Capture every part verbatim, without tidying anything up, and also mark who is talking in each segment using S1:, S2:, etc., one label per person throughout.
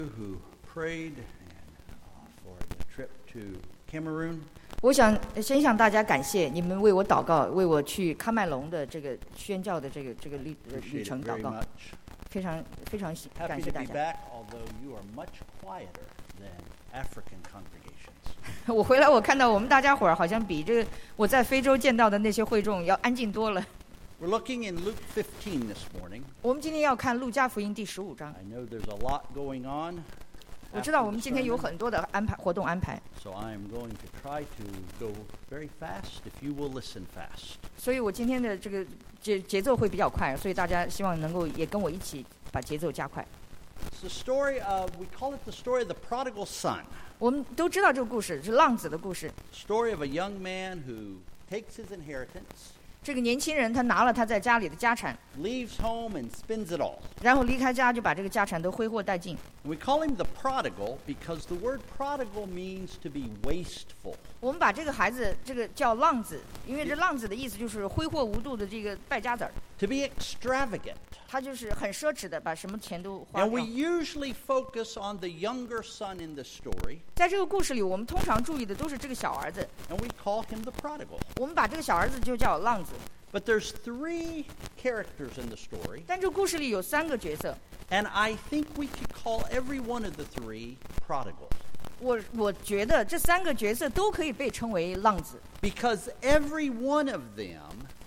S1: who prayed and, uh, for the trip to Cameroon.
S2: 我想先向大家感谢你们为我祷告，为我去喀麦隆的这个宣教的这个这个历旅
S1: Appreciate
S2: 程
S1: it
S2: 祷
S1: very
S2: 告，
S1: much.
S2: 非常非常感
S1: Happy
S2: 谢
S1: to
S2: 大
S1: be
S2: 家。
S1: back, although you are much quieter than African congregations.
S2: 我回来，我看到我们大家伙儿好像比这个我在非洲见到的那些会众要安静多了。
S1: We're looking in Luke fifteen this morning.
S2: 我们今天要看路加福音第十五章。
S1: I know there's a lot going on.
S2: 我知道
S1: after
S2: 我们
S1: the
S2: 今天有
S1: sermon,
S2: 很多的安排活动安排，
S1: so I am going to try to go very fast if you will listen fast.
S2: 所以我今天的这个节节奏会比较快，所以大家希望能够也跟我一起把节奏加快。
S1: It's the story of, we call it the story of the prodigal son.
S2: 我们都知道这个故事是浪子的故事。
S1: Story of a young man who takes his inheritance,
S2: 这个年轻人他拿了他在家里的家产，
S1: leaves home and spends it all.
S2: 然后离开家就把这个家产都挥霍殆尽。
S1: We call him the prodigal because the word prodigal means to be wasteful.
S2: 我们把这个孩子这个叫浪子，因为这浪子的意思就是挥霍无度的这个败家子儿，
S1: To be extravagant.
S2: 他就是很奢侈的把什么钱都花
S1: And we
S2: 掉。
S1: usually focus on the younger son in the story,
S2: 在这个故事里，我们通常注意的都是这个小儿子，
S1: and we call him the prodigal.
S2: 我们把这个小儿子就叫浪子。
S1: But there's three characters in the story,
S2: 但这个故事里有三个角色，
S1: and I think we could call every one of the three prodigal.
S2: 我我觉得这三个角色都可以被称为浪子，
S1: Because every one of them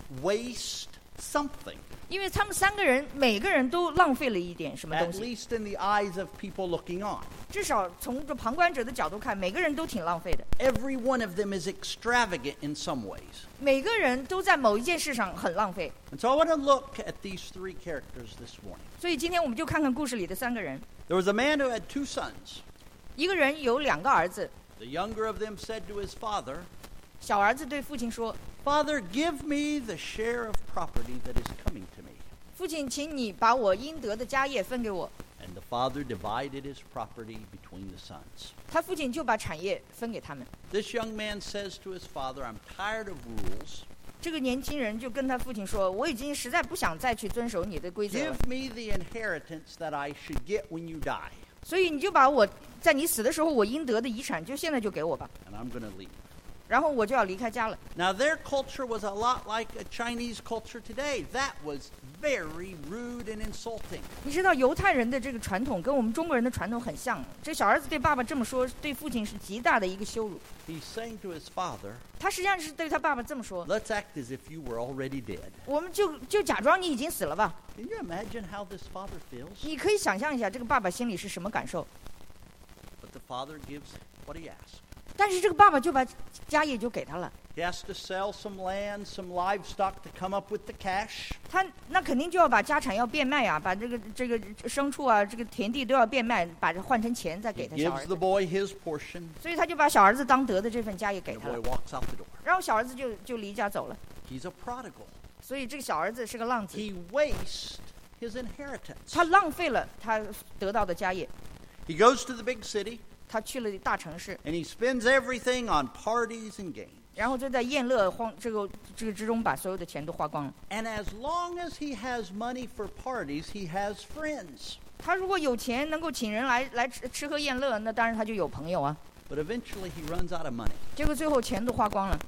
S1: waste something,
S2: 因为他们三个人每个人都浪费了一点什么东
S1: at
S2: 西。
S1: least in the eyes of people looking on.
S2: 至少从这旁观者的角度看，每个人都挺浪费的，
S1: Every one of them is extravagant in some ways.
S2: 每个人都在某一件事上很浪费。
S1: And so I want to look at these three characters this morning.
S2: 所以今天我们就看看故事里的三个人。
S1: There was a man who had two sons.
S2: 一个人有两个儿子，
S1: The younger of them said to his father,
S2: 小儿子对父亲说
S1: Father, give me the share of property that is coming to me.：“
S2: 父亲，请你把我应得的家业分给我。
S1: And the father divided his property between the sons. ”
S2: 他父亲就把产业分给他们。
S1: This young man says to his father, I'm tired of rules.
S2: 这个年轻人就跟他父亲说：“我已经实在不想再去遵守你的规则了，
S1: Give me the inheritance that I should get when you die.
S2: 所以你就把我在你死的时候我应得的遗产，就现在就给我吧。
S1: And I'm going to leave. ”
S2: 然后我就要离开家了。
S1: Now, their culture was a lot like a Chinese culture today. That was very rude and insulting.
S2: 你知道犹太人的这个传统跟我们中国人的传统很像。这小儿子对爸爸这么说，对父亲是极大的一个羞辱。
S1: He's saying to his father,
S2: 他实际上是对他爸爸这么说
S1: let's act as if you were already dead.：“
S2: 我们就就假装你已经死了吧。
S1: Can you imagine how this father feels? ”
S2: 你可以想象一下这个爸爸心里是什么感受。
S1: But the father gives what he asks.
S2: 但是这个爸爸就把家业就给他了，
S1: He has to sell some land, some livestock to come up with the cash.
S2: 他那肯定就要把家产要变卖啊，把这个这个牲畜啊，这个田地都要变卖，把这换成钱再
S1: He
S2: 给他小儿
S1: gives
S2: 子
S1: the。boy his portion.
S2: 所以他就把小儿子当得的这份家业给
S1: The
S2: 他
S1: boy
S2: 了，
S1: walks out the door.
S2: 然后小儿子就就离家走了。
S1: He's a prodigal.
S2: 所以这个小儿子是个浪子，
S1: He wastes his inheritance.
S2: 他浪费了他得到的家业。
S1: He goes to the big city
S2: 他去了大城市，
S1: and he spends everything on parties and games.
S2: 然后就在宴乐荒这个这个之中把所有的钱都花光了。
S1: And as long as he has money for parties, he has friends.
S2: 他如果有钱能够请人来来吃吃喝宴乐，那当然他就有朋友啊。
S1: But eventually he runs out of money.
S2: 结果最后钱都花光了，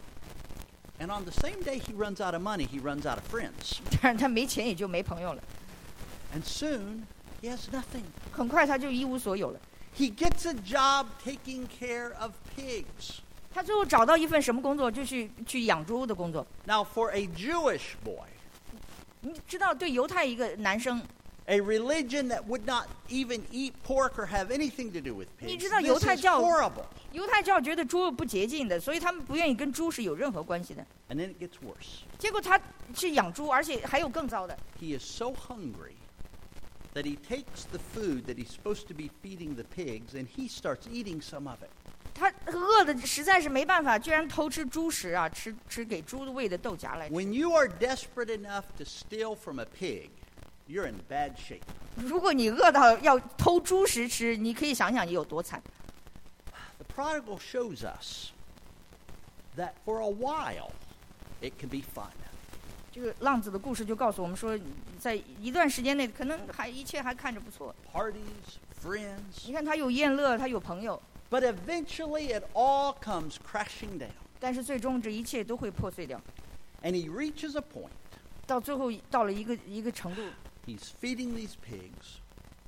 S1: And on the same day he runs out of money, he runs out of friends.
S2: 当然他没钱也就没朋友了。
S1: And soon he has nothing.
S2: 很快他就一无所有了。
S1: He gets a job taking care of pigs.
S2: 他最后找到一份什么工作，就去去养猪的工作。
S1: Now, for a Jewish boy,
S2: 你知道，对犹太一个男生，
S1: a religion that would not even eat pork or have anything to do with
S2: 你
S1: pigs,
S2: 知道
S1: this
S2: 犹太
S1: is
S2: 教
S1: horrible.
S2: 犹太教觉得猪不洁净的，所以他们不愿意跟猪是有任何关系的。
S1: And then it gets worse.
S2: 结果他去养猪，而且还有更糟的。
S1: He is so hungry that he takes the food that he's supposed to be feeding the pigs and he starts eating some of it.
S2: 他饿的实在是没办法，居然偷吃猪食啊，吃吃给猪喂的豆荚来吃。
S1: When you are desperate enough to steal from a pig, you're in bad shape.
S2: 如果你饿到要偷猪食吃，你可以想想你有多惨。
S1: The prodigal shows us that for a while it can be fun.
S2: 这个浪子的故事就告诉我们说，在一段时间内，可能还一切还看着不错。
S1: Parties, friends.
S2: 你看他有宴乐，他有朋友，
S1: But eventually it all comes crashing down.
S2: 但是最终这一切都会破碎掉。
S1: And he reaches a point.
S2: 到最后到了一个一个程度，
S1: He's feeding these pigs.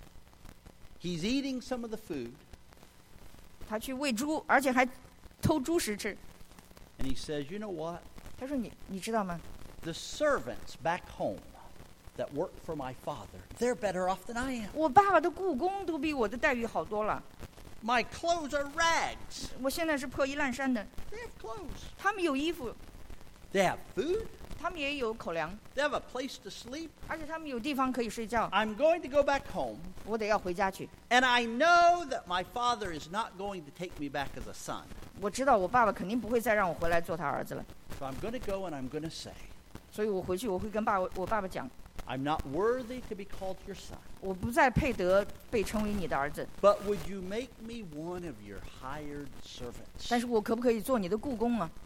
S1: He's eating some of the food.
S2: 他去喂猪，而且还偷猪食吃。
S1: And he says, you know what?
S2: 他说你你知道吗？
S1: The servants back home that work for my father, they're better off than I am.
S2: 我爸爸的雇工都比我的待遇好多了。
S1: My clothes are rags.
S2: 我现在是破衣烂衫的，
S1: They have clothes.
S2: 他们有衣服，
S1: They have food.
S2: 他们也有口粮，
S1: They have a place to sleep.
S2: 而且他们有地方可以睡觉。
S1: I'm going to go back home.
S2: 我得要回家去。
S1: And I know that my father is not going to take me back as a son.
S2: 我知道我爸爸肯定不会再让我回来做他儿子了，
S1: So I'm going to go and I'm going to say,
S2: 所以我回去我会跟爸我爸爸讲，
S1: I'm not worthy to be called your son.
S2: 我不再配得被称为你的儿子，
S1: But would you make me one of your hired servants?
S2: 但是我可不可以做你的雇工啊？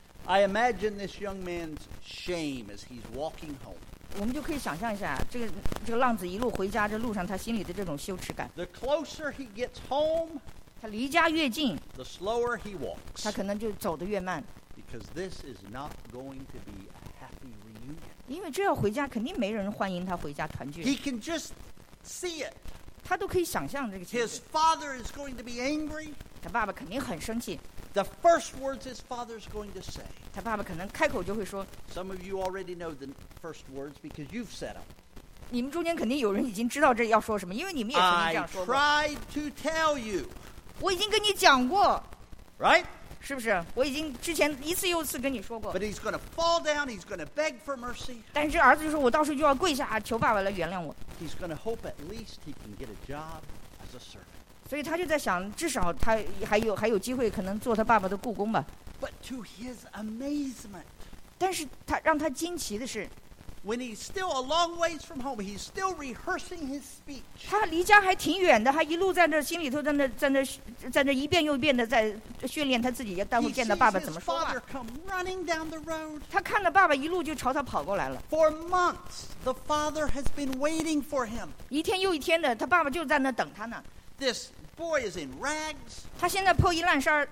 S1: I imagine this young man's shame as he's walking home.
S2: 我们就可以想象一下，这个这个浪子一路回家，这路上他心里的这种羞耻感。
S1: The closer he gets home,
S2: 他离家越近，
S1: the slower he walks.
S2: 他可能就走得越慢，
S1: Because this is not going to be a happy reunion.
S2: 因为这要回家，肯定没人欢迎他回家团聚。
S1: He can just see it.
S2: 他都可以想象这个情
S1: His
S2: 景，
S1: father is going to be angry.
S2: 他爸爸肯定很生气，
S1: The first words his father is going to say.
S2: 他爸爸可能开口就会说，
S1: Some of you already know the first words because you've said them.
S2: 你们中间肯定有人已经知道这要说什么，因为你们也曾经这
S1: I
S2: 样说过。
S1: tried to tell you.
S2: 我已经跟你讲过，
S1: Right?
S2: 是不是？我已经之前一次又一次跟你说过
S1: But。he's going to fall down. He's going to beg for mercy.
S2: 但是这儿子就说，我到时候就要跪下求爸爸来原谅我。
S1: He's going to hope at least he can get a job as a servant.
S2: 所以他就在想，至少他还有还有机会，可能做他爸爸的雇工吧。
S1: But to his amazement,
S2: 但是他让他惊奇的是，
S1: when he's still a long ways from home, he's still rehearsing his speech.
S2: 他离家还挺远的，还一路在那心里头在那在那在那一遍又一遍的在训练他自己，待会
S1: He
S2: 见到
S1: sees
S2: 爸爸
S1: his
S2: 怎么说话
S1: father。come running down the road.
S2: 他看到爸爸一路就朝他跑过来了，
S1: For months, the father has been waiting for him.
S2: 一天又一天的，他爸爸就在那等他呢。
S1: This boy is in rags.
S2: 他现在破衣烂衫儿，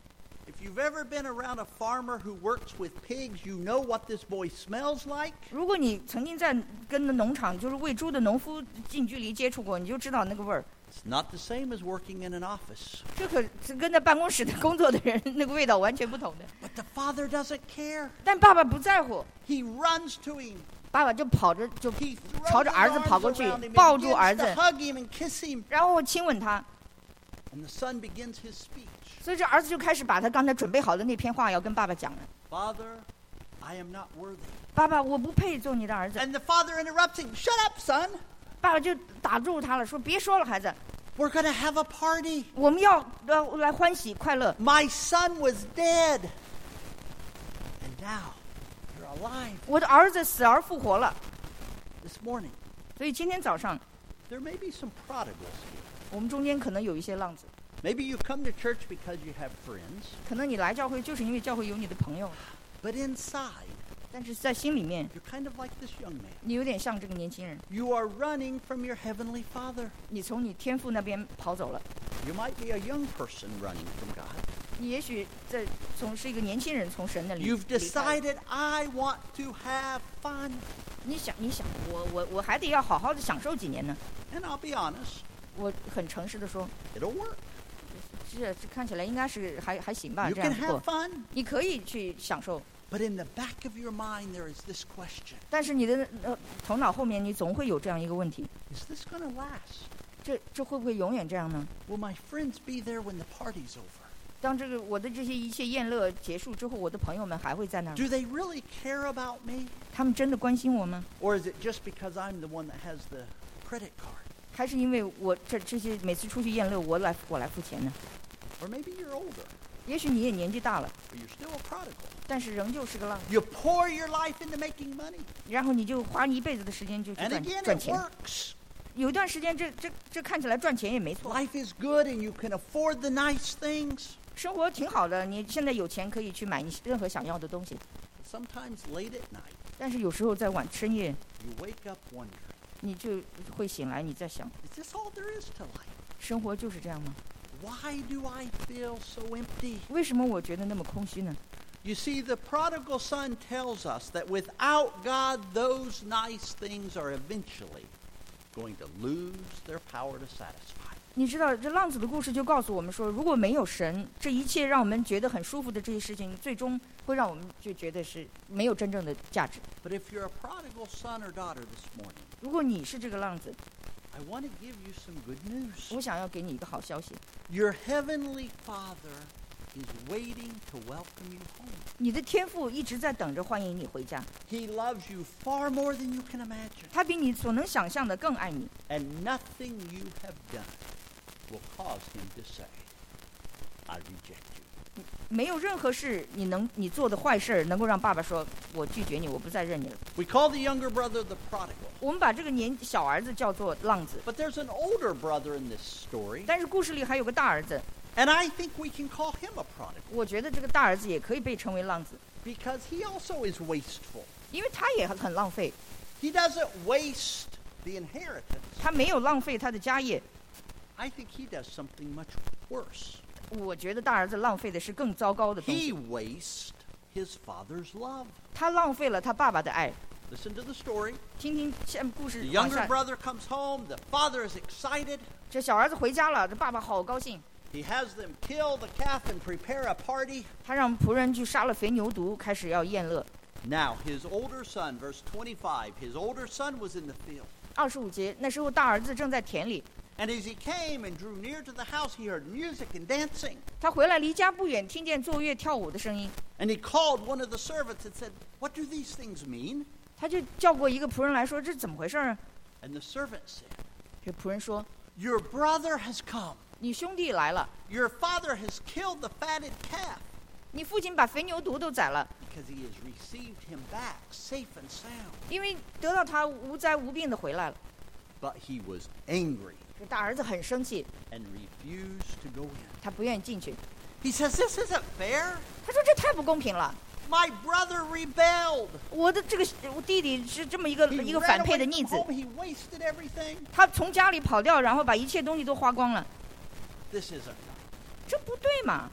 S1: If you've ever been around a farmer who works with pigs, you know what this boy smells like.
S2: 如果你曾经在跟农场就是喂猪的农夫近距离接触过，你就知道那个味儿。
S1: It's not the same as working in an office.
S2: 这可是跟在办公室的工作的人那个味道完全不同的。
S1: But the father doesn't care.
S2: 但爸爸不在乎，
S1: He runs to him.
S2: 爸爸就跑着就
S1: He
S2: 朝
S1: throws
S2: 着
S1: his
S2: 儿子
S1: arms
S2: 跑过去
S1: around him，
S2: 抱
S1: and
S2: 住儿
S1: begins
S2: 子
S1: to，hug him and kiss him.
S2: 然后亲吻他。
S1: And the son begins his speech.
S2: 所以这儿子就开始把他刚才准备好的那篇话要跟爸爸讲了。
S1: Father, I am not worthy.
S2: 爸爸，我不配做你的儿子。
S1: And the father interrupts him. Shut up, son.
S2: 爸爸就打住他了，说别说了，孩子，
S1: We're going to have a party.
S2: 我们要呃来欢喜快乐。
S1: My son was dead. And now you're alive.
S2: 我的儿子死而复活了。
S1: This morning,
S2: 所以今天早上
S1: there may be some prodigals here.
S2: 我们中间可能有一些浪子，
S1: Maybe you come to church because you have friends.
S2: 可能你来教会就是因为教会有你的朋友，
S1: But inside,
S2: 但是在心里面
S1: you're kind of like this young man.
S2: 你有点像这个年轻人，
S1: You are running from your heavenly Father.
S2: 你从你天父那边跑走了。
S1: You might be a young person running from God.
S2: 你也许在从是一个年轻人从神那里
S1: You've
S2: 离开。
S1: decided, I want to have fun.
S2: 你想，你想，我我我还得要好好的享受几年呢。
S1: And I'll be honest,
S2: 我很诚实的说，
S1: it'll work.
S2: 这这看起来应该是还还行吧，
S1: You
S2: 这样
S1: can
S2: 子
S1: have
S2: 过，
S1: fun.
S2: 你可以去享受。
S1: But in the back of your mind, there is this question.
S2: 但是你的呃头脑后面，你总会有这样一个问题：
S1: Is this going to last?
S2: 这这会不会永远这样呢？
S1: Will my friends be there when the party's over?
S2: 当这个我的这些一切宴乐结束之后，我的朋友们还会在那儿？
S1: Do they really care about me?
S2: 他们真的关心我吗？
S1: Or is it just because I'm the one that has the credit card?
S2: 还是因为我这这些每次出去宴乐，我来我来付钱呢？
S1: Or maybe you're older,
S2: 也许你也年纪大了，
S1: but you're still a prodigal.
S2: 但是仍旧是个浪子，
S1: You pour your life into making money.
S2: 然后你就花一辈子的时间就去
S1: And
S2: 赚
S1: again,
S2: 赚
S1: it
S2: 钱。
S1: works.
S2: 有一段时间这，这这看起来赚钱也没错，
S1: Life is good and you can afford the nice things.
S2: 生活挺好的。你现在有钱可以去买你任何想要的东西，
S1: Sometimes late at night,
S2: 但是有时候在晚深夜，
S1: you wake up wondering,
S2: 你就会醒来，你在想，
S1: is this all there is to life?
S2: 生活就是这样吗？
S1: Why do I feel so empty?
S2: 为什么我觉得那么空虚呢？
S1: You see, the prodigal son tells us that without God, those nice things are eventually going to lose their power to satisfy.
S2: 你知道，这浪子的故事就告诉我们说，如果没有神，这一切让我们觉得很舒服的这些事情，最终会让我们就觉得是没有真正的价值。
S1: But if you're a prodigal son or daughter this morning,
S2: 如果你是这个浪子，
S1: I want to give you some good news.
S2: 我想要给你一个好消息，
S1: Your heavenly Father is waiting to welcome you home.
S2: 你的天父一直在等着欢迎你回家，
S1: He loves you far more than you can imagine.
S2: 他比你所能想象的更爱你，
S1: And nothing you have done will cause him to say, I reject you.
S2: 没有任何事你能你做的坏事能够让爸爸说我拒绝你，我不再认你了。
S1: We call the younger brother the prodigal.
S2: 我们把这个年小儿子叫做浪子，
S1: But there's an older brother in this story,
S2: 但是故事里还有个大儿子，
S1: and I think we can call him a prodigal
S2: 我觉得这个大儿子也可以被称为浪子，
S1: because he also is wasteful.
S2: 因为他也很浪费，
S1: He doesn't waste the inheritance.
S2: 他没有浪费他的家业。
S1: I think he does something much worse.
S2: 我觉得大儿子浪费的是更糟糕的东
S1: He
S2: 西，
S1: wastes his father's love.
S2: 他浪费了他爸爸的爱。
S1: Listen to the story.
S2: 听听下面故事
S1: The
S2: 往
S1: younger
S2: 下，
S1: brother comes home. The father is excited.
S2: 这小儿子回家了，这爸爸好高兴，
S1: He has them kill the calf and prepare a party.
S2: 他让仆人去杀了肥牛犊，开始要宴乐。
S1: Now, his older son, verse twenty-five, his older son was in the field.
S2: 二十五节，那时候大儿子正在田里，
S1: And as he came and drew near to the house, he heard music and dancing.
S2: 他回来离家不远，听见奏乐跳舞的声音，
S1: And he called one of the servants and said, What do these things mean?
S2: 他就叫过一个仆人来说：“这怎么回事啊
S1: And the servant said,？”
S2: 这仆人说
S1: Your brother has come.：“
S2: 你兄弟来了，
S1: Your father has killed the fatted calf
S2: 你父亲把肥牛犊都宰了，
S1: because he has received him back safe and sound.
S2: 因为得到他无灾无病的回来了。
S1: But he was angry ”
S2: 这大儿子很生气，
S1: and refused to go in.
S2: 他不愿意进去。
S1: He says, This isn't fair.
S2: 他说：“这太不公平了，
S1: My brother rebelled.
S2: 我的这个我弟弟是这么一个
S1: He
S2: 一个
S1: ran
S2: 反配
S1: away
S2: 的逆
S1: from
S2: 子，
S1: home. He wasted everything.
S2: 他从家里跑掉，然后把一切东西都花光了，
S1: This isn't right.
S2: 这不对嘛！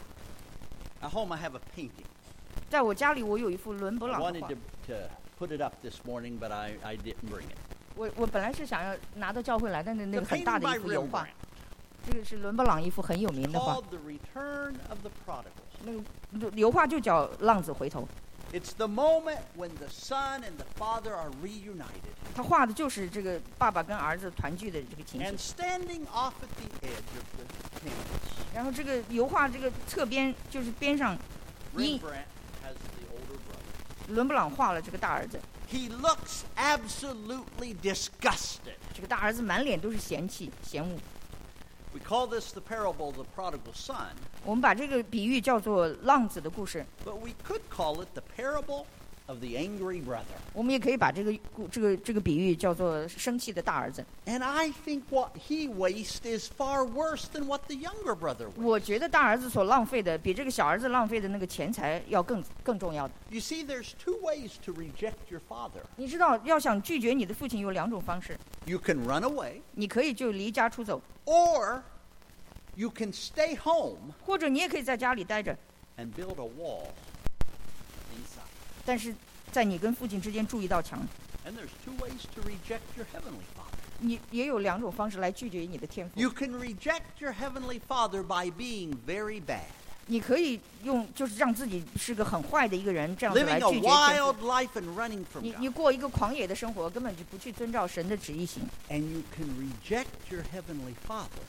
S1: At home, I have a painting.
S2: 在我家里，我有一幅伦勃
S1: I
S2: 朗的
S1: wanted
S2: 画
S1: to,，to put it up this morning, but I, I didn't bring it.
S2: 我我本来是想要拿到教会来，但是那
S1: The
S2: 个很
S1: painting
S2: 大的
S1: by
S2: 一幅油画
S1: Rembrandt,，
S2: 这个是伦勃朗一幅很有名的画，
S1: called The Return of the Prodigal.
S2: 那个油画就叫《浪子回头》。
S1: It's the moment when the son and the father are reunited.
S2: 他画的就是这个爸爸跟儿子团聚的这个情
S1: And
S2: 形。
S1: standing off at the edge of the canvas,
S2: 然后这个油画这个侧边就是边上，一
S1: Rembrandt has the older brother.
S2: 伦勃朗画了这个大儿子，
S1: He looks absolutely disgusted.
S2: 这个大儿子满脸都是嫌弃嫌恶。
S1: We call this the parable of the prodigal son,
S2: 我们把这个比喻叫做浪子的故事，
S1: but we could call it the parable of the angry brother.
S2: 我们也可以把这个故这个这个比喻叫做生气的大儿子。
S1: And I think what he wastes is far worse than what the younger brother wastes.
S2: 我觉得大儿子所浪费的，比这个小儿子浪费的那个钱财要更更重要的。
S1: You see, there's two ways to reject your father.
S2: 你知道，要想拒绝你的父亲有两种方式，
S1: You can run away,
S2: 你可以就离家出走，
S1: or you can stay home
S2: 或者你也可以在家里待着，
S1: and build a wall inside.
S2: 但是在你跟父亲之间筑一道墙。
S1: And there's two ways to reject your heavenly father.
S2: 你也有两种方式来拒绝你的天赋。
S1: You can reject your heavenly father by being very bad,
S2: 你可以用就是让自己是个很坏的一个人，这样子
S1: living
S2: 来
S1: a
S2: 拒绝天
S1: wild
S2: 赋。
S1: life and running from
S2: 你你
S1: God.
S2: 过一个狂野的生活，根本就不去遵照神的旨意行。
S1: And you can reject your heavenly father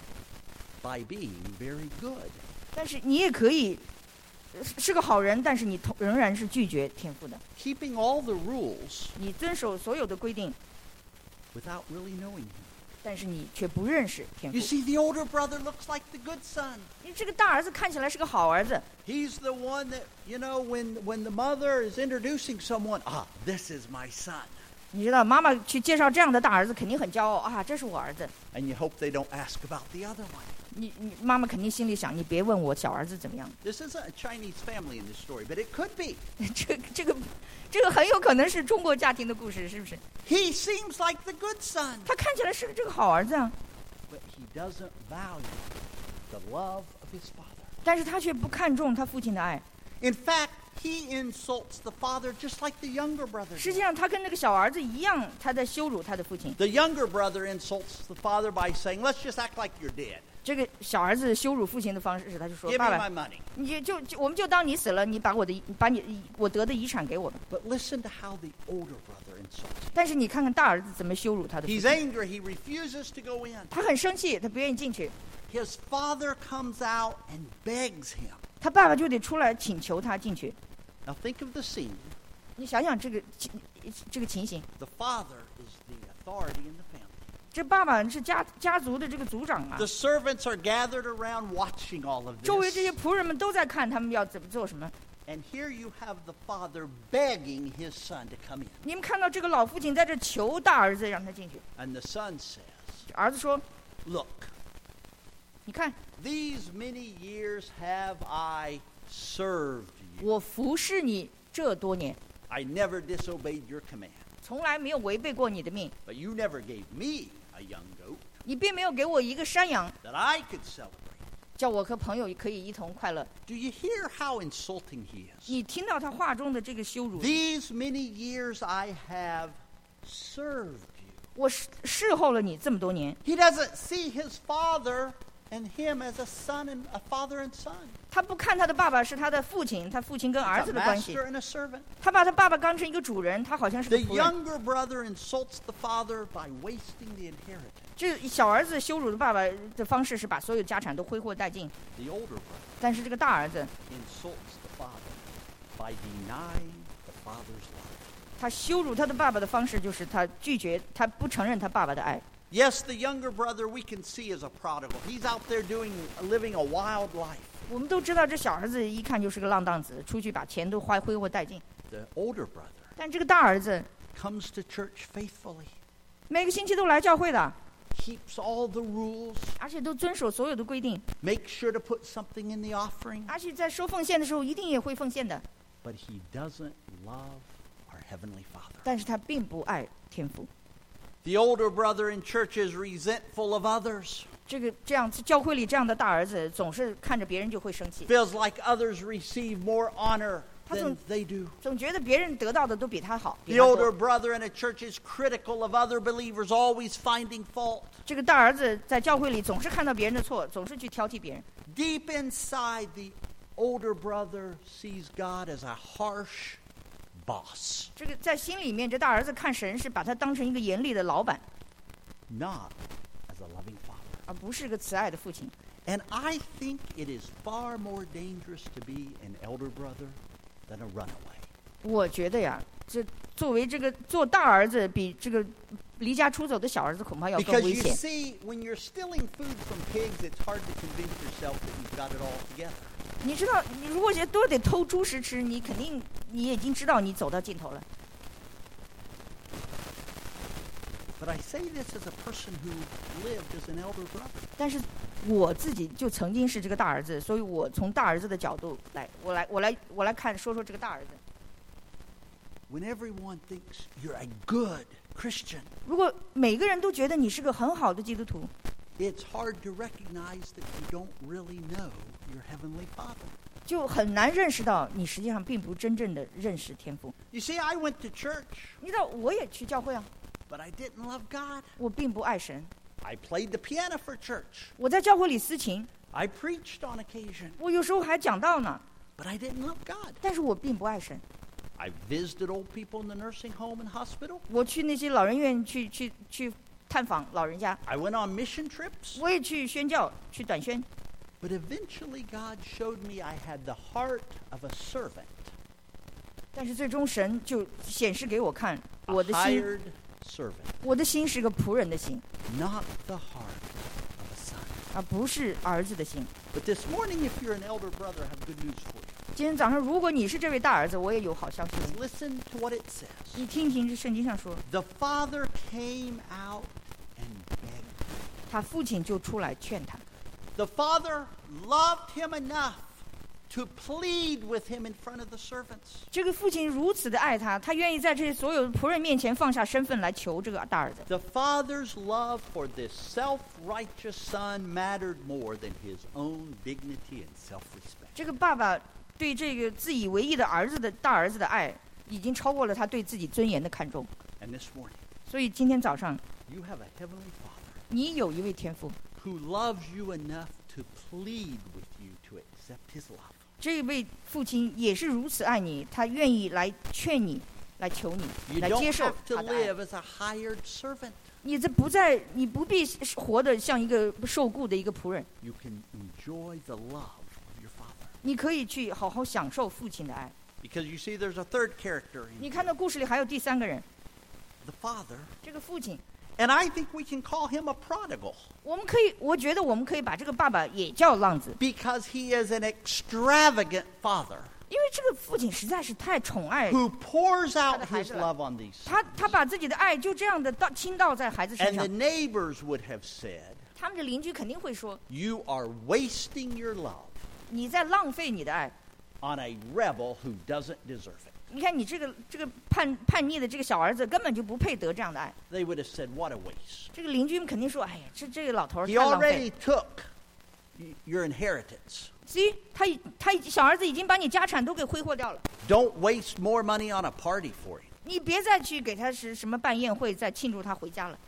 S1: by being very good.
S2: 但是你也可以呃是个好人，但是你同仍然是拒绝天赋的。
S1: Keeping all the rules
S2: 你遵守所有的规定，
S1: without really knowing him.
S2: 但是你却不认识天
S1: You
S2: 赋。
S1: see, the older brother looks like the good son.
S2: 你这个大儿子看起来是个好儿子，
S1: He's the one that, you know, when, when the mother is introducing someone, ah, this is my son.
S2: 你知道妈妈去介绍这样的大儿子，肯定很骄傲啊，这是我儿子。
S1: And you hope they don't ask about the other one.
S2: 你你妈妈肯定心里想，你别问我小儿子怎么样。
S1: This isn't a Chinese family in this story, but it could be.
S2: 这这个这个很有可能是中国家庭的故事，是不是？
S1: He seems like the good son.
S2: 他看起来是这个好儿子啊，
S1: But he doesn't value the love of his father.
S2: 但是他却不看重他父亲的爱。
S1: In fact, he insults the father just like the younger brother
S2: 实际
S1: did.
S2: 上，他跟那个小儿子一样，他在羞辱他的父亲。
S1: The younger brother insults the father by saying, let's just act like you're dead.
S2: 这个小儿子羞辱父亲的方式是，他就说：“
S1: Give
S2: 爸
S1: me
S2: 爸，
S1: my money.
S2: 你就就我们就当你死了，你把我的把你我得的遗产给我们。
S1: But listen to how the older brother insults him.
S2: 但是你看看大儿子怎么羞辱他的父
S1: He's
S2: 亲，
S1: angry. He refuses to go in.
S2: 他很生气，他不愿意进去，
S1: His father comes out and begs him.
S2: 他爸爸就得出来请求他进去。
S1: Now think of the scene.
S2: 你想想这个情这个情形，
S1: The father is the authority in the family.
S2: 这爸爸是家家族的这个族长啊
S1: The，servants are gathered around watching all of
S2: 周围这些
S1: this.
S2: 仆人们都在看他们要怎么做什么。
S1: And here you have the father begging his son to come in.
S2: 你们看到这个老父亲在这求大儿子让他进去，
S1: And the son says,
S2: 儿子说
S1: look,
S2: 你看
S1: these many years have I served you.
S2: 我服侍你这多年，
S1: I never disobeyed your command.
S2: 从来没有违背过你的命，
S1: But you never gave me a young goat
S2: 你并没有给我一个山羊，
S1: that I could celebrate.
S2: 叫我和朋友可以一同快乐。
S1: Do you hear how insulting he is?
S2: 你听到他话中的这个羞辱，
S1: These many years I have served you.
S2: 我侍侍候了你这么多年，
S1: He doesn't see his father and him as a son and a father and son.
S2: 他不看他的爸爸是他的父亲，他父亲跟儿
S1: It's
S2: 子
S1: a
S2: 的关系，
S1: master and a servant.
S2: 他把他爸爸当成一个主人，他好像是
S1: The
S2: 个仆人。
S1: younger brother insults the father by wasting the inheritance.
S2: 这小儿子羞辱的爸爸的方式是把所有家产都挥霍殆尽，
S1: The older brother
S2: 但是这个大儿子
S1: insults the father by denying the father's love.
S2: 他羞辱他的爸爸的方式就是他拒绝，他不承认他爸爸的爱。
S1: Yes, the younger brother we can see as a prodigal. He's out there doing, living a wild life.
S2: 我们都知道这小儿子一看就是个浪荡子，出去把钱都花挥霍殆尽。
S1: The older brother
S2: 但这个大儿子
S1: comes to church faithfully,
S2: 每个星期都来教会的，
S1: keeps all the rules,
S2: 而且都遵守所有的规定，
S1: makes sure to put something in the offering,
S2: 而且在收奉献的时候一定也会奉献的。
S1: but he doesn't love our Heavenly Father.
S2: 但是他并不爱天父。
S1: The older brother in church is resentful of others,
S2: 这个这样教会里这样的大儿子，总是看着别人就会生气，
S1: feels like others receive more honor than they do.
S2: 总觉得别人得到的都比他好。比
S1: The
S2: 他
S1: older
S2: 多。
S1: brother in a church is critical of other believers, always finding fault.
S2: 这个大儿子在教会里总是看到别人的错，总是去挑剔别人。
S1: Deep inside, the older brother sees God as a harsh boss,
S2: 这个在心里面，这大儿子看神是把他当成一个严厉的老板，
S1: not as a loving father.
S2: 而不是个慈爱的父亲。
S1: And I think it is far more dangerous to be an elder brother than a runaway.
S2: 我觉得呀，这作为这个做大儿子，比这个离家出走的小儿子恐怕要更
S1: Because
S2: 危
S1: you
S2: 险。
S1: see, when you're stealing food from pigs, it's hard to convince yourself that you've got it all together.
S2: 你知道，你如果都得偷猪食吃，你肯定你已经知道你走到尽头了。
S1: But I say this as a person who lived as an elder brother.
S2: 但是我自己就曾经是这个大儿子，所以我从大儿子的角度来，我来，我来，我来看说说这个大儿子。
S1: When everyone thinks you're a good Christian,
S2: 如果每个人都觉得你是个很好的基督徒，
S1: it's hard to recognize that you don't really know your Heavenly Father.
S2: 就很难认识到你实际上并不真正的认识天父。
S1: You see, I went to church,
S2: 你知道，我也去教会啊，
S1: but I didn't love God.
S2: 我并不爱神。
S1: I played the piano for church.
S2: 我在教会里司琴，
S1: I preached on occasion,
S2: 我有时候还讲道呢，
S1: but I didn't love God.
S2: 但是我并不爱神。
S1: I visited old people in the nursing home and hospital.
S2: 我去那些老人院去去去探访老人家，
S1: I went on mission trips.
S2: 我也去宣教，去短宣。
S1: But eventually God showed me I had the heart of a servant,
S2: 但是最终神就显示给我看，
S1: a
S2: 我的心，
S1: hired servant,
S2: 我的心是个仆人的心，
S1: not the heart of a son.
S2: 而不是儿子的心。
S1: But this morning, if you're an elder brother, I have good news for you.
S2: 今天早上，如果你是这位大儿子，我也有好消息。
S1: Listen to what it says.
S2: 你听一听这圣经上说，
S1: The father came out and begged.
S2: 他父亲就出来劝他。
S1: The father loved him enough to plead with him in front of the servants.
S2: 这个父亲如此的爱他，他愿意在这些所有仆人面前放下身份来求这个大儿子。
S1: The father's love for this self-righteous son mattered more than his own dignity and self-respect.
S2: 这个爸爸对这个自以为意的儿子的大儿子的爱，已经超过了他对自己尊严的看重。
S1: And this morning,
S2: 所以今天早上，
S1: you have a heavenly Father
S2: 你有一位天父，
S1: who loves you enough to plead with you to accept his love.
S2: 这位父亲也是如此爱你，他愿意来劝你，来求你，
S1: You
S2: 来
S1: don't
S2: 接受
S1: have to
S2: 他的爱。
S1: live as a hired servant.
S2: 你这不在，你不必活得像一个受雇的一个仆人，
S1: You can enjoy the love of your Father.
S2: 你可以去好好享受父亲的爱。
S1: Because you see, there's a third character
S2: 你
S1: in
S2: 看到故事里还有第三个人，
S1: the Father.
S2: 这个父亲，
S1: And I think we can call him a prodigal
S2: 我们可以，我觉得我们可以把这个爸爸也叫浪子，
S1: because he is an extravagant father
S2: 因为这个父亲实在是太宠爱
S1: who pours out
S2: 他的孩子。
S1: his love on these
S2: 他，
S1: sons.
S2: 他把自己的爱就这样的倒倾倒在孩子身
S1: And the
S2: 上。
S1: neighbors would have said,
S2: 他们的邻居肯定会说
S1: you are wasting your love
S2: 你在浪费你的爱。
S1: on a rebel who doesn't deserve it.
S2: 你看你这个这个叛叛逆的这个小儿子根本就不配得这样的爱。
S1: They would have said, what a waste.
S2: 这个邻居们肯定说：“哎呀，这这个老头儿
S1: He
S2: 太浪费
S1: already took y- your inheritance.
S2: 所以他已他已小儿子已经把你家产都给挥霍掉了，
S1: Don't waste more money on a party for him.
S2: 你别再去给他是什么办宴会，再庆祝他回家了。”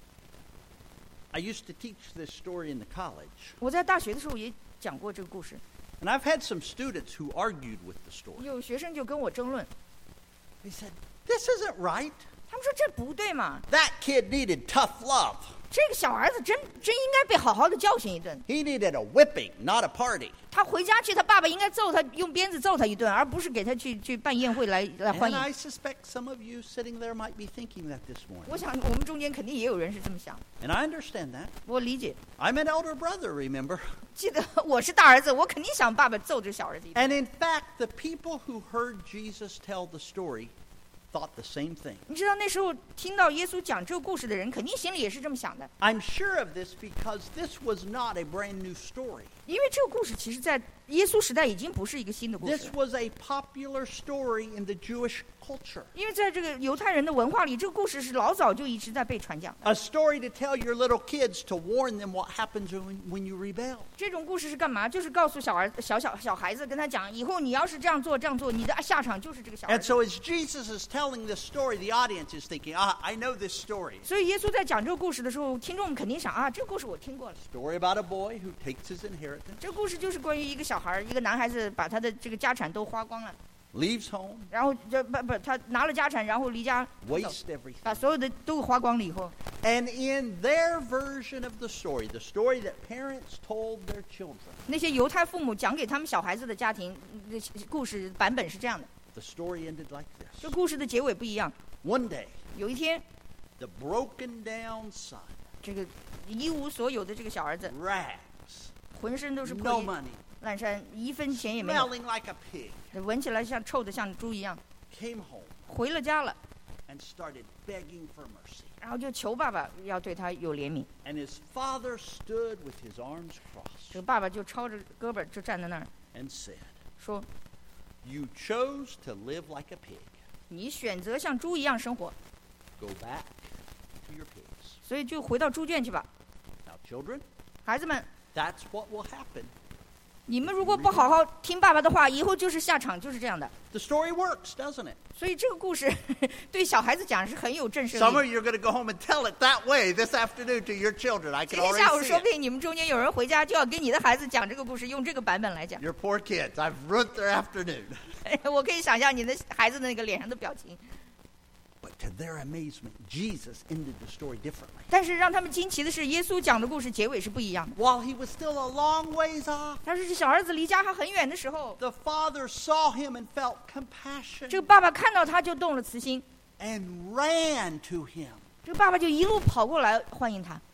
S1: I used to teach this story in the college.
S2: 我在大学的时候也讲过这个故事，
S1: And I've had some students who argued with the story.
S2: 有学生就跟我争论，
S1: They said, this isn't right.
S2: 他们说这不对嘛，
S1: That kid needed tough love.
S2: 这个小儿子真真应该被好好的教训一顿。
S1: He needed a whipping, not a party.
S2: 他回家去，他爸爸应该揍他，用鞭子揍他一顿，而不是给他去去办宴会来来欢
S1: And I
S2: 迎。
S1: suspect some of you sitting there might be thinking that this
S2: 我
S1: morning.
S2: 想我们中间肯定也有人是这么想，
S1: And I understand that.
S2: 我理解。
S1: I'm an elder brother, remember?
S2: 记得我是大儿子，我肯定想爸爸揍这小儿子一顿。
S1: And in fact, the people who heard Jesus tell the story thought the same thing.
S2: 你知道那时候听到耶稣讲这个故事的人，肯定心里也是这么想的，
S1: I'm sure of this because this was not a brand new story.
S2: 因为这个故事其实在耶稣时代已经不是一个新的故事
S1: This
S2: 了，
S1: was a popular story in the Jewish culture.
S2: 因为在这个犹太人的文化里，这个故事是老早就一直在被传讲的。
S1: A story to tell your little kids to warn them what happens when, when you rebel.
S2: 这种故事是干嘛？就是告诉小儿小小小孩子，跟他讲，以后你要是这样做这样做，你的下场就是这个小儿
S1: And
S2: 子。
S1: so as Jesus is telling this story, the audience is thinking, ah, I know this story.
S2: 所以耶稣在讲这个故事的时候，听众们肯定想啊，这个故事我听过了。
S1: Story about a boy who takes his inheritance,
S2: 这个故事就是关于一个小孩儿，一个男孩子把他的这个家产都花光了，
S1: leaves home,
S2: 然后这不不，他拿了家产，然后离家走
S1: wastes everything.
S2: 把所有的都花光了以后，
S1: And in their version of the story, the story that parents told their children,
S2: 那些犹太父母讲给他们小孩子的家庭的故事版本是这样的。
S1: the story ended like
S2: 这
S1: this.
S2: 故事的结尾不一样。
S1: One day,
S2: 有一天，
S1: the broken down son,
S2: 这个一无所有的这个小儿子，
S1: rags,
S2: 浑身都是
S1: no
S2: 破衣
S1: money,
S2: 烂衫，一分钱也没有，
S1: smelling like a pig,
S2: 闻起来像臭的像猪一样。
S1: came home
S2: 回了家了，
S1: and started begging for mercy.
S2: 然后就求爸爸要对他有怜悯。
S1: And his father stood with his arms
S2: 这
S1: crossed
S2: 个爸爸就抄着胳膊就站在那儿
S1: and said,
S2: 说
S1: you chose to live like a pig.
S2: 你选择像猪一样生活，
S1: Go back to your pigs.
S2: 所以就回到猪圈去吧。
S1: Now, children,
S2: 孩子们，
S1: that's what will happen.
S2: 你们如果不好好听爸爸的话，以后就是下场就是这样的。
S1: The story works, doesn't it?
S2: 所以这个故事对小孩子讲是很有震慑
S1: Some of
S2: 力。
S1: you are going to go home and tell it that way this afternoon to your children. I
S2: 今
S1: can
S2: 天下午
S1: already
S2: 说
S1: see
S2: 不
S1: it.
S2: 定你们中间有人回家就要给你的孩子讲这个故事，用这个版本来讲。
S1: Your poor kids. I've ruined their afternoon.
S2: 我可以想象你的孩子的那个脸上的表情。
S1: But to their amazement, Jesus ended the story differently.
S2: 但是让他们惊奇的是，耶稣讲的故事结尾是不一样的。
S1: While he was still a long ways off,
S2: 但是这小儿子离家还很远的时候，
S1: the father saw him and felt compassion
S2: 这个爸爸看到他就动了慈心，
S1: and ran to him.
S2: 这个爸爸就一路跑过来欢迎他。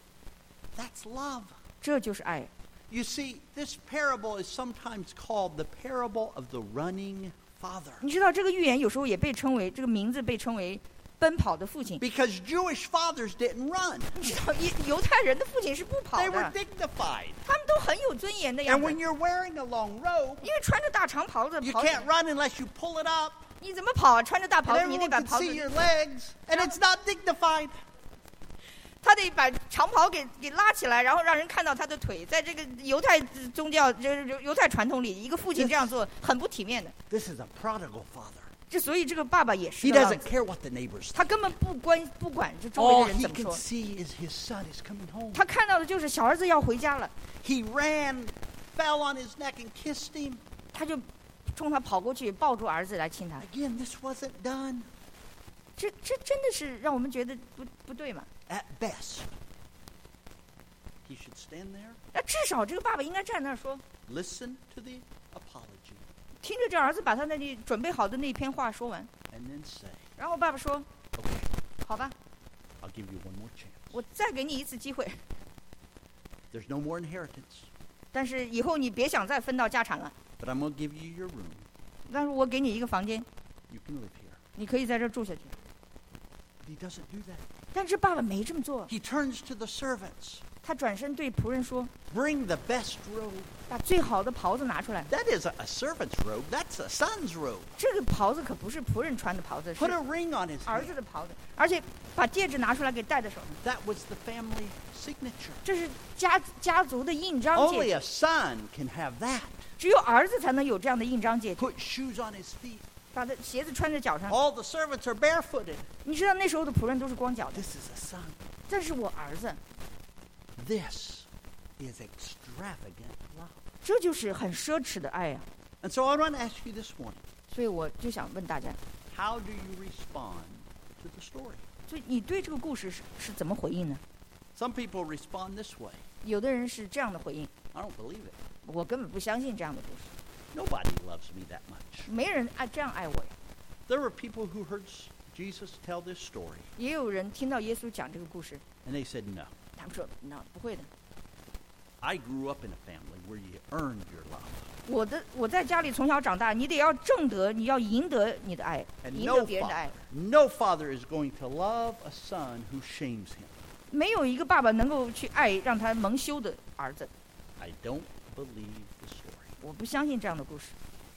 S1: That's love.
S2: 这就是爱。
S1: You see, this parable is sometimes called the parable of the running father.
S2: 你知道这个寓言有时候也被称为这个名字被称为奔跑的父亲。
S1: Because Jewish fathers didn't run.
S2: 你知道犹犹太人的父亲是不跑
S1: They were
S2: 的，
S1: dignified.
S2: 他们都很有尊严的样
S1: And
S2: 子。
S1: when you're wearing a long robe,
S2: 因为穿着大长袍子
S1: you
S2: 跑起
S1: can't run unless you pull it up.
S2: 你怎么跑啊？穿着大袍
S1: And
S2: 子，你得
S1: everyone
S2: 把
S1: can
S2: 袍
S1: see
S2: 子，
S1: your legs. And it's not dignified.
S2: 他得把长袍给给拉起来，然后让人看到他的腿。在这个犹太宗教，就是犹太传统里，一个父亲这样做很不体面的。
S1: This is a prodigal father.
S2: 这所以这个爸爸也是
S1: He
S2: 个浪
S1: doesn't
S2: 子，
S1: care what the neighbors think.
S2: 他根本不关不管这周围
S1: All
S2: 的人
S1: he
S2: 怎么
S1: can
S2: 说，
S1: see is his son is coming home.
S2: 他看到的就是小儿子要回家了，
S1: He ran, fell on his neck and kissed him.
S2: 他就冲他跑过去，抱住儿子来亲他。
S1: Again, this wasn't done.
S2: 这这真的是让我们觉得不不对嘛？
S1: At best, he should stand there,
S2: 那至少这个爸爸应该站那儿说，
S1: listen to the apology,
S2: 听着这儿子把他那里准备好的那篇话说完，
S1: and then say,
S2: 然后爸爸说
S1: okay,
S2: 好吧，
S1: I'll give you one more chance.
S2: 我再给你一次机会，
S1: There's no more inheritance,
S2: 但是以后你别想再分到家产了。
S1: but I'm going to give you your room.
S2: 但是我给你一个房间，
S1: You can live here.
S2: 你可以在这儿住下去。
S1: But he doesn't do that.
S2: 但是爸爸没这么做，
S1: He turns to the servants.
S2: 他转身对仆人说
S1: Bring the best robe.：“
S2: 把最好的袍子拿出来。
S1: That is a, a servant's robe. That's a son's robe.
S2: 这个袍子可不是仆人穿的袍子，
S1: Put
S2: 是
S1: a ring on his
S2: 儿子
S1: hand.
S2: 的袍子，而且把戒指拿出来给戴在手上，
S1: That was the family signature.
S2: 这是家家族的印章
S1: Only
S2: 戒
S1: a
S2: 指，
S1: son can have that.
S2: 只有儿子才能有这样的印章戒指。
S1: Put shoes on his feet.
S2: 把他鞋子穿在脚上，
S1: All the servants are barefooted.
S2: 你知道那时候的仆人都是光脚的，
S1: This is a son.
S2: 这是我儿子，
S1: This is extravagant love.
S2: 这就是很奢侈的爱呀、
S1: And so I want to ask you this morning,
S2: 所以我就想问大家，
S1: how do you respond to the story?
S2: 所以你对这个故事是是怎么回应呢？
S1: Some people respond this way.
S2: 有的人是这样的回应，
S1: I don't believe it.
S2: 我根本不相信这样的故事，
S1: Nobody loves me that much.
S2: 没人爱这样爱我呀。
S1: There were people who heard Jesus tell this story,
S2: 也有人听到耶稣讲这个故事，
S1: and they said, no.
S2: 他们说那不会的，
S1: I grew up in a family where you earned your love.
S2: 我的我在家里从小长大，你得要挣得，你要赢得你的爱，
S1: And
S2: 赢
S1: no
S2: 得别人的爱
S1: father,。no father is going to love a son who shames him.
S2: 没有一个爸爸能够去爱让他蒙羞的儿子。
S1: I don't believe the story.
S2: 我不相信这样的故事。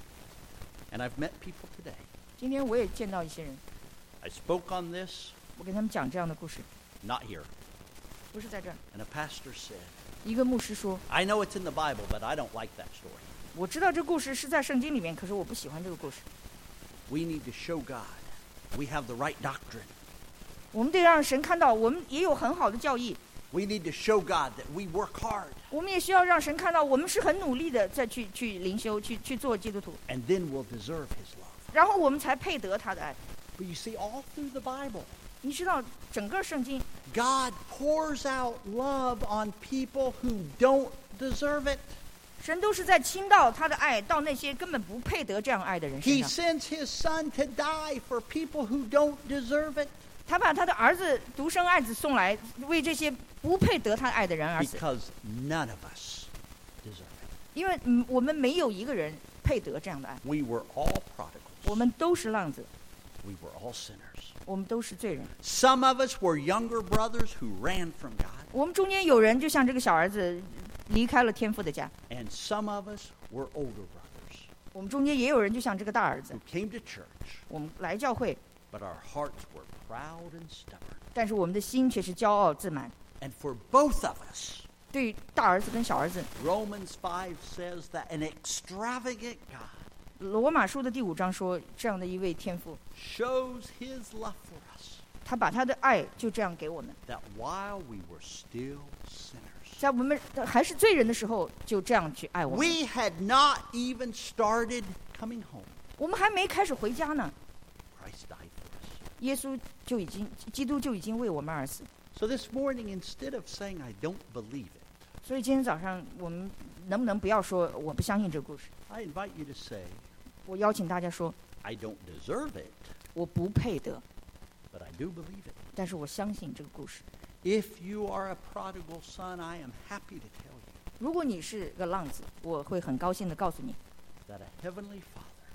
S1: And I've met people today.
S2: 今天我也见到一些人，
S1: I spoke on this,
S2: 我给他们讲这样的故事，
S1: not here.
S2: 不是在这儿。
S1: And a pastor said,
S2: 一个牧师说
S1: I know it's in the Bible, but I don't like that story.：“
S2: 我知道这故事是在圣经里面，可是我不喜欢这个故事。
S1: We need to show God we have the right doctrine.
S2: 我们得让神看到，我们也有很好的教义。
S1: We need to show God that we work hard.
S2: 我们也需要让神看到，我们是很努力的在去去灵修，去去做基督徒，
S1: And then we'll deserve his love.
S2: 然后我们才配得他的爱。
S1: But you see, all through the Bible,
S2: 你知道，整个圣经，
S1: God pours out love on people who don't deserve it.
S2: 神都是在倾倒他的爱到那些根本不配得这样爱的人身
S1: He
S2: 上。
S1: sends his son to die for people who don't deserve it
S2: 他把他的儿子独生爱子送来，为这些不配得他爱的人而死。
S1: because none of us deserve it.
S2: 因为嗯，我们没有一个人配得这样的爱，
S1: We were all
S2: 我
S1: prodigals.
S2: 们都是浪子，
S1: We were all sinners.
S2: 我们都是罪人。
S1: Some of us were younger brothers who ran from God,
S2: 我们中间有人就像这个小儿子离开了天父的家，
S1: and some of us were older brothers
S2: 我们中间也有人就像这个大儿子
S1: who，came to church,
S2: 我们来教会，
S1: but our hearts were proud and stubborn.
S2: 但是我们的心却是骄傲自满。
S1: And for both of us,
S2: 对于大儿子跟小儿子，
S1: Romans five says that an extravagant God
S2: 罗马书的第五章说，这样的一位天父，
S1: shows his love for us,
S2: 他把他的爱就这样给我们，
S1: that while we were still sinners,
S2: 在我们还是罪人的时候，就这样去爱我们。
S1: we had not even started coming home.
S2: 我们还没开始回家呢，
S1: Christ died for us.
S2: 耶稣就已经，基督就已经为我们而死。
S1: So this morning, instead of saying, I don't believe it,
S2: 所以今天早上我们能不能不要说我不相信这个故事？
S1: I invite you to say,
S2: 我邀请大家说，
S1: I don't deserve it,
S2: 我不配得，
S1: but I do believe it.
S2: 但是我相信这个故事。
S1: If you are a prodigal son, I am happy to tell you
S2: 如果你是个浪子，我会很高兴地告诉你，
S1: that a heavenly Father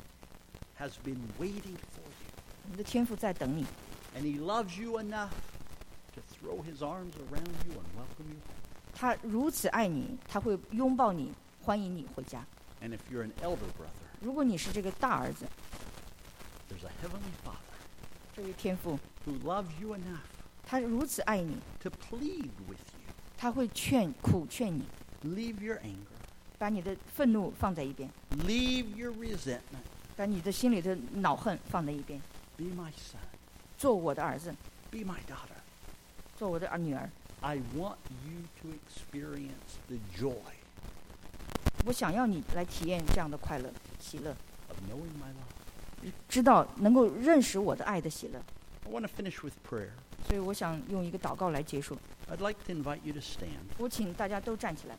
S1: has been waiting for you,
S2: 你的天父在等你，
S1: and he loves you enough to throw his arms around you and welcome you home.
S2: 他如此爱你，他会拥抱你，欢迎你回家。
S1: And if you're an elder brother,
S2: 如果你是这个大儿子，
S1: there's a heavenly Father
S2: 这位天父，
S1: who loves you enough
S2: 他如此爱你，
S1: to plead with you.
S2: 他会劝苦劝你，
S1: Leave your anger.
S2: 把你的愤怒放在一边，
S1: Leave your resentment.
S2: 把你的心里的恼恨放在一边，
S1: Be my son.
S2: 做我的儿子，
S1: Be my daughter.
S2: 做我的儿女儿。
S1: I want you to experience the joy
S2: 我想要你来体验这样的快乐、喜乐，
S1: of knowing my love.
S2: 知道能够认识我的爱的喜乐。
S1: I want to finish with prayer.
S2: 所以我想用一个祷告来结束。
S1: I'd like to invite you to stand.
S2: 我请大家都站起来，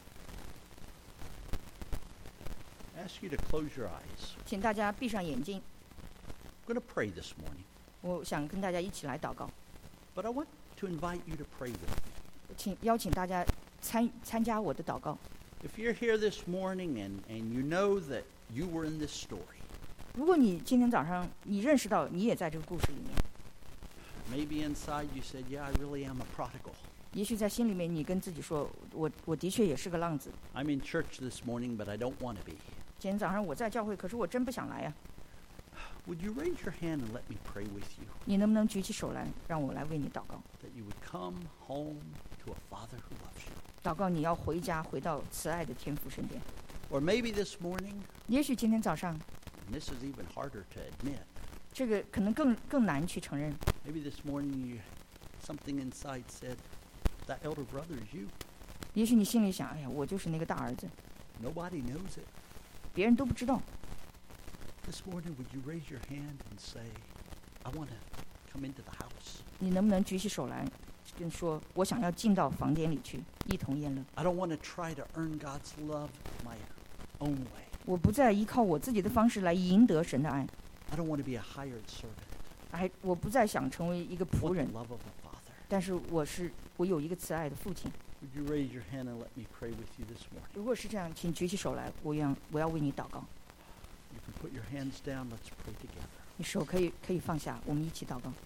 S1: I ask you to close your eyes.
S2: 请大家闭上眼睛。
S1: I'm going to pray this morning,
S2: 我想跟大家一起来祷告，
S1: but I want to invite you to pray with me.
S2: 请邀请大家参参加我的祷告。
S1: If you're here this morning and, and you know that you were in this story,
S2: 如果你今天早上你认识到你也在这个故事里面，
S1: maybe inside you said, yeah, I really am a prodigal.
S2: 也许在心里面你跟自己说，我我的确也是个浪子。
S1: I'm in church this morning, but I don't want to be.
S2: 今天早上我在教会，可是我真不想来呀、
S1: Would you raise your hand and let me pray with you?
S2: 你能不能举起手来，让我来为你祷告？
S1: That you would come home to a Father who loves you.
S2: 祷告你要回家，回到慈爱的天父身边。
S1: Or maybe this morning,
S2: 也许今天早上，
S1: and this is even harder to admit,
S2: 这个可能更更难去承认。
S1: maybe this morning you, something inside said, that elder brother is you.
S2: 也许你心里想，哎呀，我就是那个大儿子，
S1: Nobody knows it.
S2: 别人都不知道。
S1: This morning, would you raise your hand and say, I want to come into the house.
S2: 你能不能举起手来，跟说，我想要进到房间里去，一同宴乐。
S1: I don't want to try to earn God's love my own way.
S2: 我不再依靠我自己的方式来赢得神的爱，
S1: I don't want to be a hired servant.
S2: 还我不再想成为一个
S1: I
S2: 仆
S1: want
S2: 人
S1: the，love of a father.
S2: 但是我是我有一个慈爱的父亲。
S1: Would you raise your hand and let me pray with you this morning?
S2: 如果是这样，请举起手来，我愿我要为你祷告。
S1: You can put your hands down. Let's pray together.
S2: 你手可以可以放下，我们一起祷告。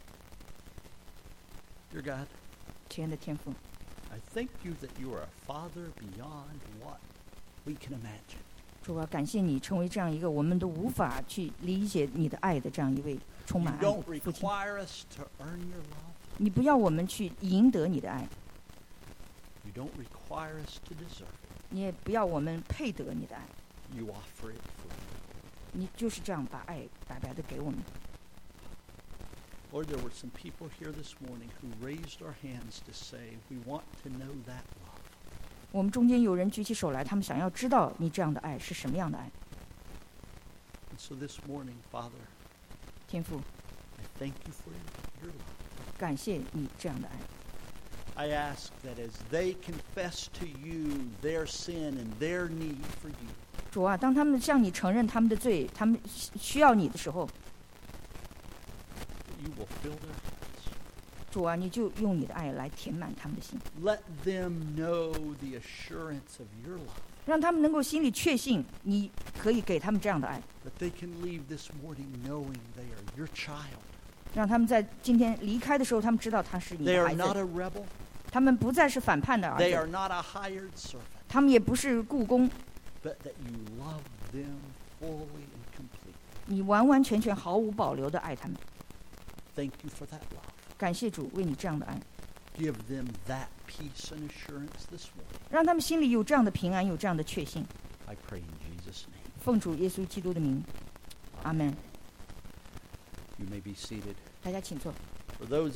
S1: Dear God,
S2: 亲爱的天父，
S1: I thank you that you are a father beyond what we can imagine.
S2: 主啊，感谢你成为这样一个我们都无法去理解你的爱的这样一位充
S1: You
S2: 满爱的
S1: don't
S2: 父亲。
S1: require us to earn your love.
S2: 你不要我们去赢得你的爱，
S1: You don't require us to deserve it.
S2: 你也不要我们配得你的爱，
S1: You offer it freely.
S2: 你就是这样把爱白白的给我们。
S1: Lord, there were some people here this morning who raised our hands to say, we want to know that love.
S2: 我们中间有人举起手来，他们想要知道你这样的爱是什么样的爱。
S1: And so this morning, Father,
S2: 天父，
S1: I thank you for your love.
S2: 感谢你这样的爱。
S1: I ask that as they confess to you their sin and their need for you,
S2: 主啊，当他们向你承认他们的罪，他们需要你的时候，
S1: that you will fill their hearts.
S2: 主啊，你就用你的爱来填满他们的心，
S1: Let them know the assurance of your love,
S2: 让他们能够心里确信你可以给他们这样的爱，
S1: that they can leave this morning knowing they are your child.
S2: 让他们在今天离开的时候，他们知道他是你
S1: They
S2: 的
S1: are
S2: 孩
S1: not
S2: 子，
S1: a rebel.
S2: 他们不再是反叛的儿
S1: They are
S2: 子，
S1: not a hired servant,
S2: 他们也不是雇工，
S1: but that you love them fully and completely.
S2: 你完完全全毫无保留的爱他们。
S1: Thank you for that love.
S2: 感谢主为你这样的爱，
S1: Give them that peace and assurance this morning.
S2: 让他们心里有这样的平安，有这样的确信。
S1: I pray in Jesus' name.
S2: 奉主耶稣基督的名，阿门。
S1: You may be seated.
S2: 大家请坐。
S1: For those